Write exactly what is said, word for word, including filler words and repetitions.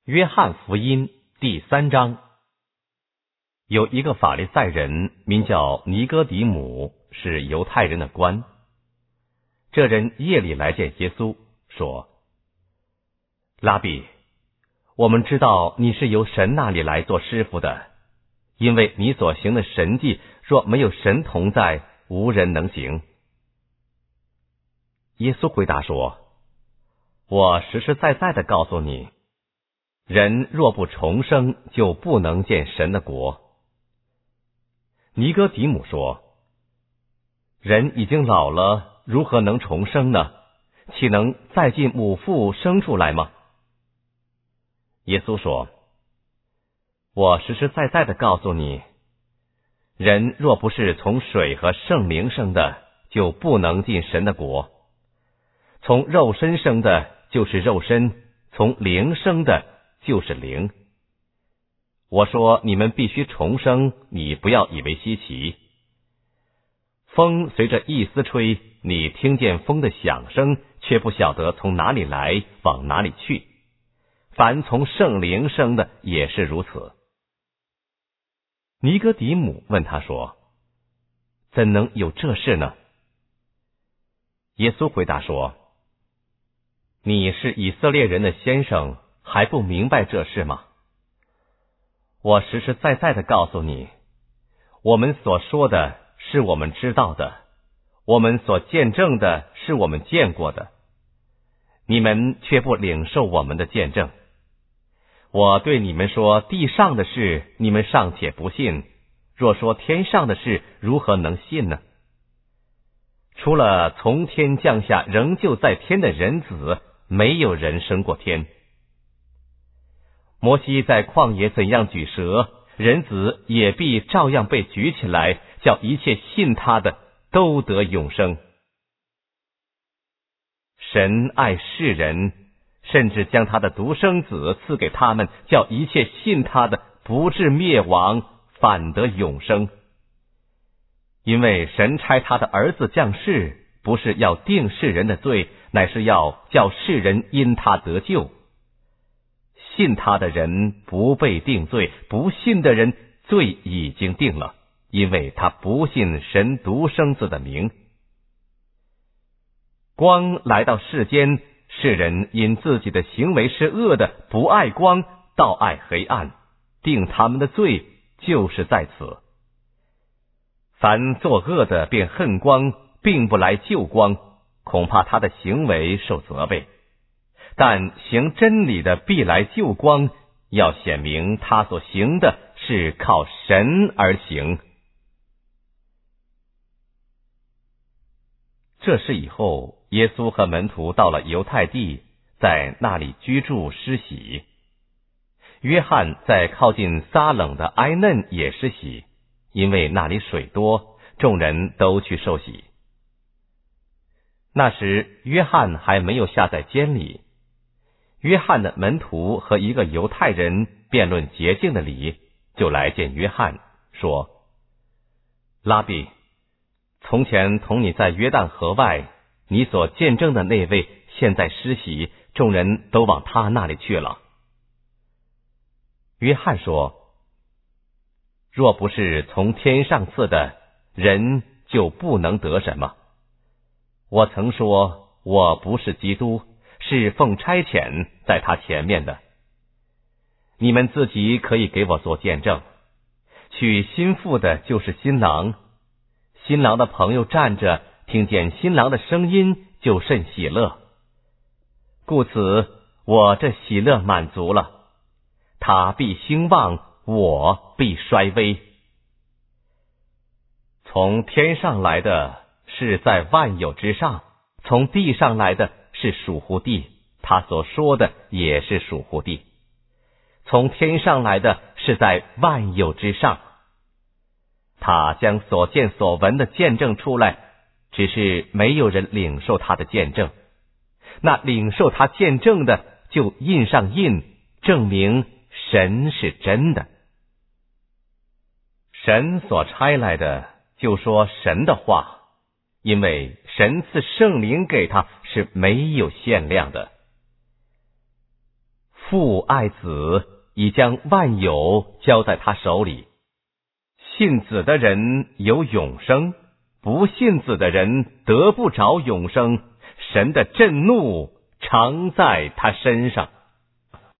约翰福音第三章。有一个法利赛人名叫尼哥底母，是犹太人的官。这人夜里来见耶稣，说：拉比，我们知道你是由神那里来做师傅的，因为你所行的神迹，若没有神同在，无人能行。耶稣回答说：我实实在在的告诉你，人若不重生，就不能见神的国。尼哥底母说：人已经老了，如何能重生呢？岂能再进母腹生出来吗？耶稣说：我实实在在的告诉你，人若不是从水和圣灵生的，就不能进神的国。从肉身生的就是肉身，从灵生的就是灵。我说你们必须重生，你不要以为稀奇。风随着一丝吹，你听见风的响声，却不晓得从哪里来，往哪里去。凡从圣灵生的也是如此。尼哥底母问他说：怎能有这事呢？耶稣回答说：你是以色列人的先生，还不明白这事吗？我实实在在的告诉你，我们所说的是我们知道的，我们所见证的是我们见过的，你们却不领受我们的见证。我对你们说地上的事，你们尚且不信，若说天上的事，如何能信呢？除了从天降下仍旧在天的人子，没有人升过天。摩西在旷野怎样举蛇，人子也必照样被举起来，叫一切信他的都得永生。神爱世人，甚至将他的独生子赐给他们，叫一切信他的不至灭亡，反得永生。因为神差他的儿子降世，不是要定世人的罪，乃是要叫世人因他得救。信他的人不被定罪，不信的人罪已经定了，因为他不信神独生子的名。光来到世间，世人因自己的行为是恶的，不爱光，倒爱黑暗，定他们的罪就是在此。凡作恶的便恨光，并不来救光，恐怕他的行为受责备。但行真理的必来救光，要显明他所行的是靠神而行。这事以后，耶稣和门徒到了犹太地，在那里居住施洗。约翰在靠近撒冷的埃嫩也施洗，因为那里水多，众人都去受洗。那时约翰还没有下在监里。约翰的门徒和一个犹太人辩论洁净的理，就来见约翰，说：拉比，从前同你在约旦河外，你所见证的那位现在施洗，众人都往他那里去了。约翰说：若不是从天上赐的，人就不能得什么。我曾说我不是基督，是奉差遣在他前面的。你们自己可以给我做见证。娶新妇的就是新郎，新郎的朋友站着，听见新郎的声音，就甚喜乐。故此我这喜乐满足了，他必兴旺，我必衰微。从天上来的是在万有之上，从地上来的是属乎地，他所说的也是属乎地。从天上来的是在万有之上，他将所见所闻的见证出来，只是没有人领受他的见证。那领受他见证的，就印上印，证明神是真的。神所差来的，就说神的话，因为神赐圣灵给他是没有限量的。 父爱子，已将万有交在他手里。信子的人有永生，不信子的人得不着永生。神的震怒常在他身上。